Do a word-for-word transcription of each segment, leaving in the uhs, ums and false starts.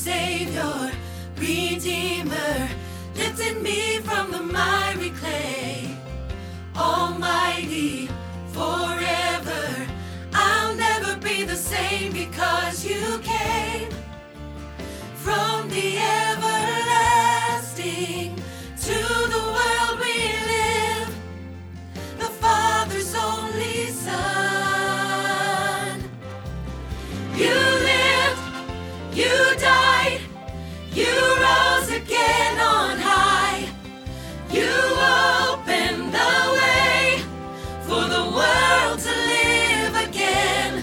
Savior, Redeemer, lifted me from the miry clay. Almighty, forever, I'll never be the same because you came from the everlasting to the world we live, the Father's only Son. You lived, you died, you rose again on high. You opened the way for the world to live again.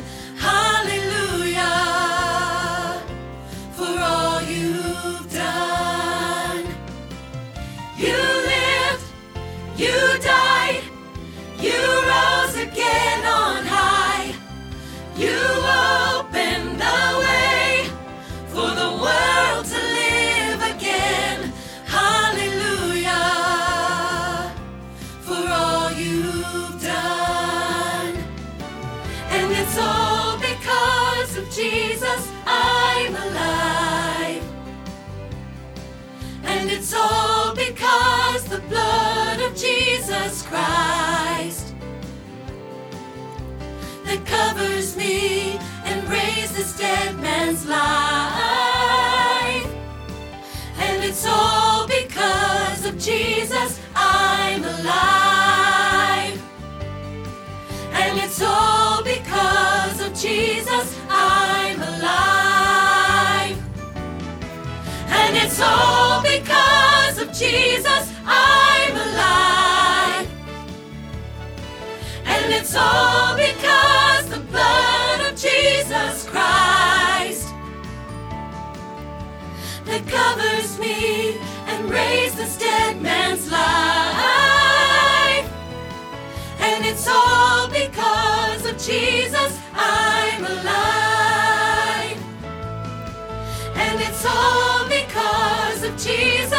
Hallelujah, for all you've done. You lived, you died, you rose again on high. You opened the way for the world to live again. Hallelujah, for all you've done. And it's all because of Jesus I'm alive. And it's all because the blood of Jesus Christ that covers me and raised this dead man's life. And it's all because of Jesus I'm alive. And it's all because of Jesus I'm alive. And it's all because of Jesus I'm alive. And it's all because the blood of Jesus Christ that covers me and raised this dead man's life. And it's all because of Jesus I'm alive. And it's all because of Jesus